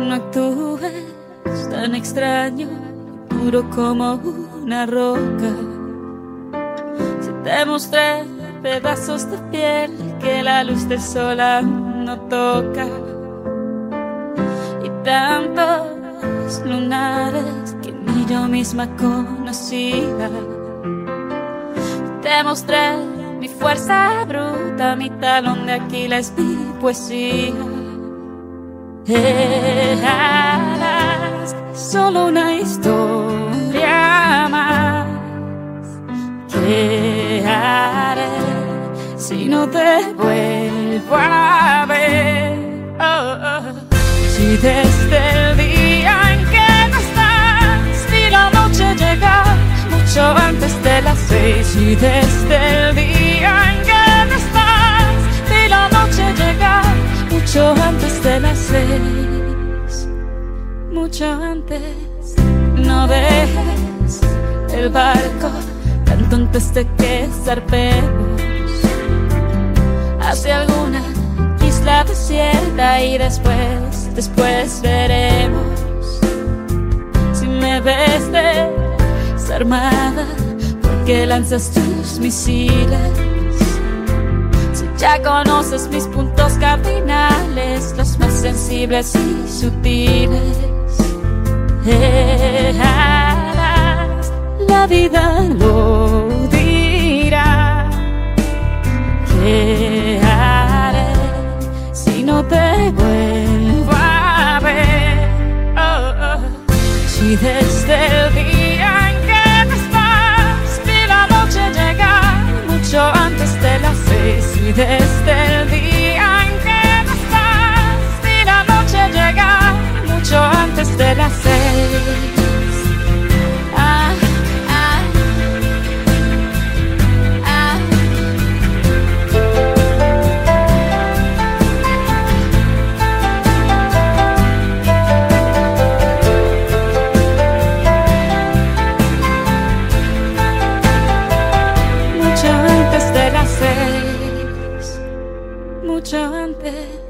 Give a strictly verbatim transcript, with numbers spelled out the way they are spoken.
no actúes tan extraño, puro como una roca. Si te mostré pedazos de piel que la luz del sol aún no toca, y tantos lunares que ni yo misma conocía. Te mostré mi fuerza bruta, mi talón de Aquiles, mi poesía. Eras solo una historia más. ¿Qué haré si no te vuelvo a ver? Oh, oh. Si desde el día en que no estás y la noche llega mucho antes de las seis, y desde el día en que no estás y la noche llega mucho antes de las seis, mucho antes. No dejes el barco tanto antes de que zarpemos hacia alguna isla desierta, y después, después veremos. Si me ves desarmada, ¿por qué lanzas tus misiles? Si ya conoces mis puntos cardinales, los más sensibles y sutiles. Eras, la vida lo dirá. ¿Qué haré si no te vuelvo a ver? Oh, oh. Si desde el día en que no estás y la noche llega mucho antes de las seis, y desde el día en que no estás y la noche llega mucho antes de las seis. Ah, ah, ah. Mucho antes de las seis, mucho antes.